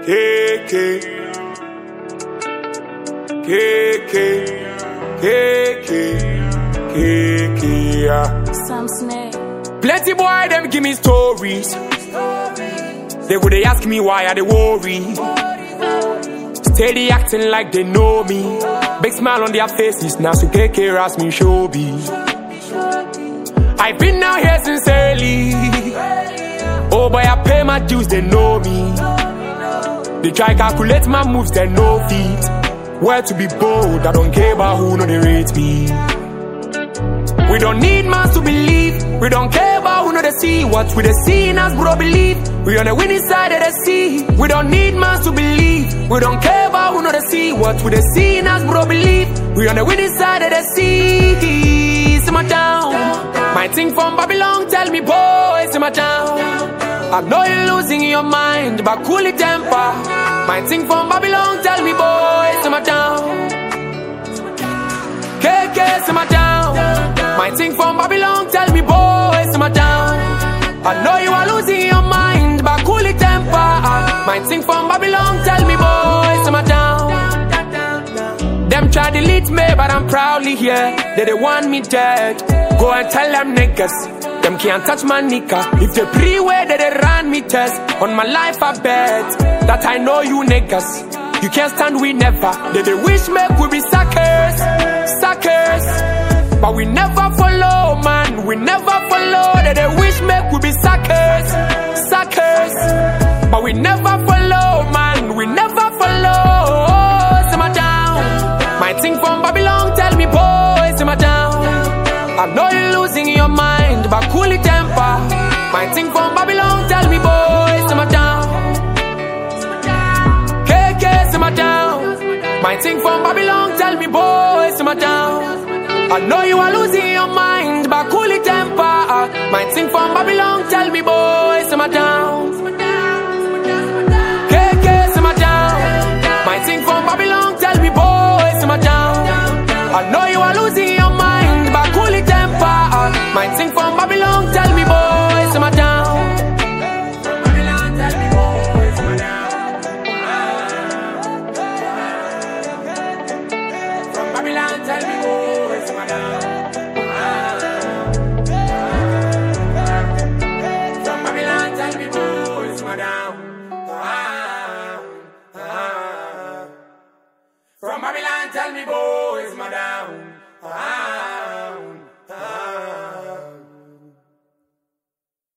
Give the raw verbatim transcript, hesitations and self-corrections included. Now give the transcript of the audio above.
K K K K K K K K yeah. Sam Snake. Plenty boy them give me stories. They would they ask me why I they worry. Steady acting like they know me. Big smile on their faces. Now so K K ask me showbiz. I've been out here since early. Oh boy, I pay my dues, they know me. They try calculate my moves, they know feet. Where to be bold, I don't care about who know they rate me. We don't need man to believe. We don't care about who know they see. What we they see in us, bro, believe. We on the winning side of the sea. We don't need man to believe. We don't care about who know they see. What we they see in us, bro, believe. We on the winning side of the sea. Simmer down. My thing from Babylon, tell me boy, simmer down. I know you're losing your mind, but cool it temper. My thing from Babylon, tell me boy, simmer down. K K, simmer down. My thing from Babylon, tell me boy, simmer down. I know you are losing your mind, but cool it temper. My thing from Babylon, tell me boy, simmer down. Them try to delete me, but I'm proudly here. They they want me dead. Go and tell them niggas, them can't touch my nika. If they pre-way, they they run me test. On my life I bet that I know you niggas. You can't stand we never. They they wish me we be suckers, suckers. But we never follow, man. We never follow. They they wish me we be suckers, suckers. But we never follow, man. We never follow. Simmer down. My thing from Babylon, tell me boy, simmer down. I know you're losing your mind, but cool it temper. My thing from Babylon, tell me boy, simmer down. K K, simmer down. My thing from Babylon, tell me boy, simmer down. I know you are